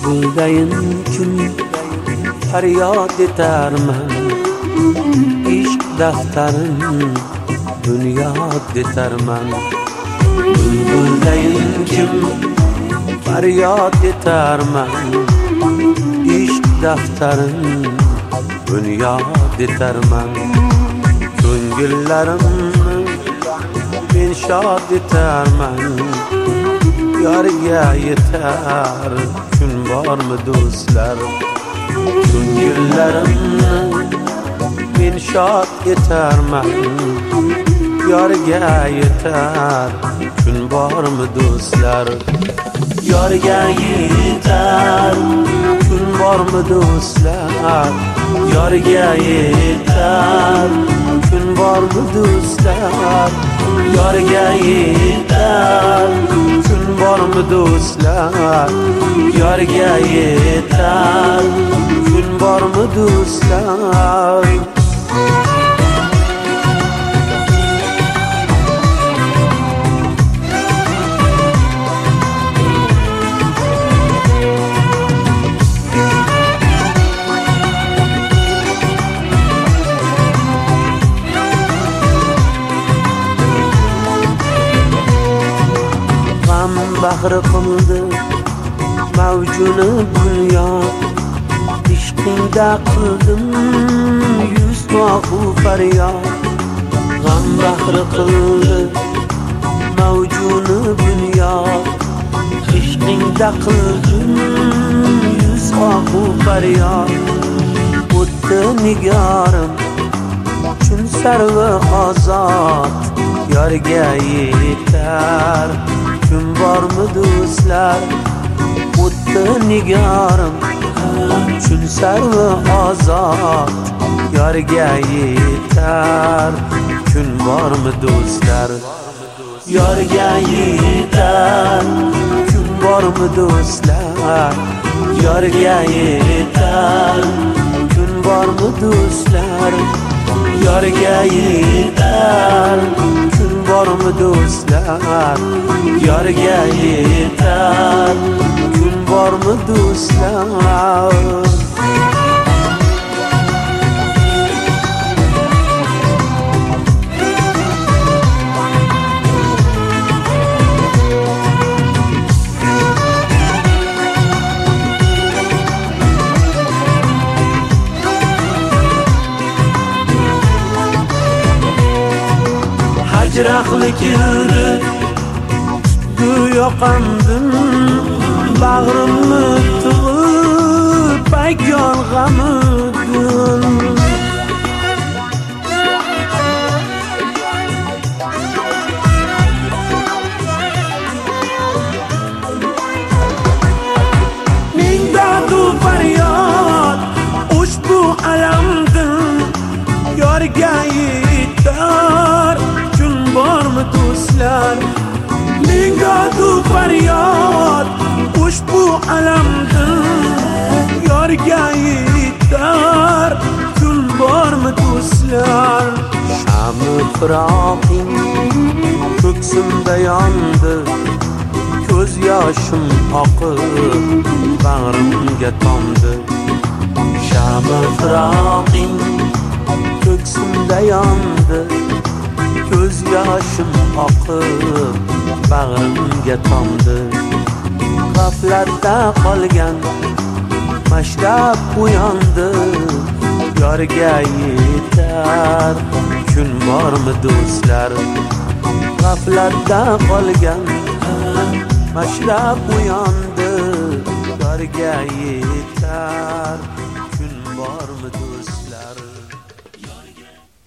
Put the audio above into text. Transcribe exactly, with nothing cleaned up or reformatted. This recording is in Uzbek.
Bulbuldayım kim feryat etermen, İşk defterin bünyat etermen. Bulbuldayım kim feryat etermen, İşk defterin bünyat etermen. Ko'ngillarımni men shod eterman, Yorga yetar kun bormi do'stlar? Ko'ngillarimni men shod etarman, Yorga yetar kun bormi do'stlar? Yorga yetar kun bormi do'stlar? Yorga yetar kun bormi do'stlar? Yorga yetar kun bormi do'stlar? Yorga yetar kun bormi do'stlar? Bahri qildi mavjuni bunyod, ishqingda qildim yuz to'g'u faryod. G'am bahri qildi mavjuni bunyod, ishqingda qildim yuz to'g'u faryod. O'tdi nigorim chun sarvi ozod, Yorga yetar kun bormi do'stlar? O'tdi nigorim chun sarvi ozod, Yorga yetar kun bormi do'stlar? Yorga yetar kun bormi do'stlar? Yorga yetar kun bormi do'stlar? Yorga yetar kun bormi do'stlar? Yorga yetar kun bormi do'stlar? Hicrahli keldi yoqamdim, bag'rimni tug'ib paygon g'amidim. Ming dardu faryod ushbu alamdim, Yorga yetar kun bormi do'stlar? Ming dardu faryod ushbu alamdim, Yorga yetar kun bormi do'stlar? Shami firoqing ko'ksimda yondi, ko'z yoshim oqib bag'rimga tomdi. Shami firoqing ko'ksimda yondi, ko'z yoshim oqib bag'rimga tomdi. G'aflatda qolgan mashrab uyondi, Yorga yetar kun bormi do'stlar? G'aflatda qolgan mashrab uyondi, Yorga yetar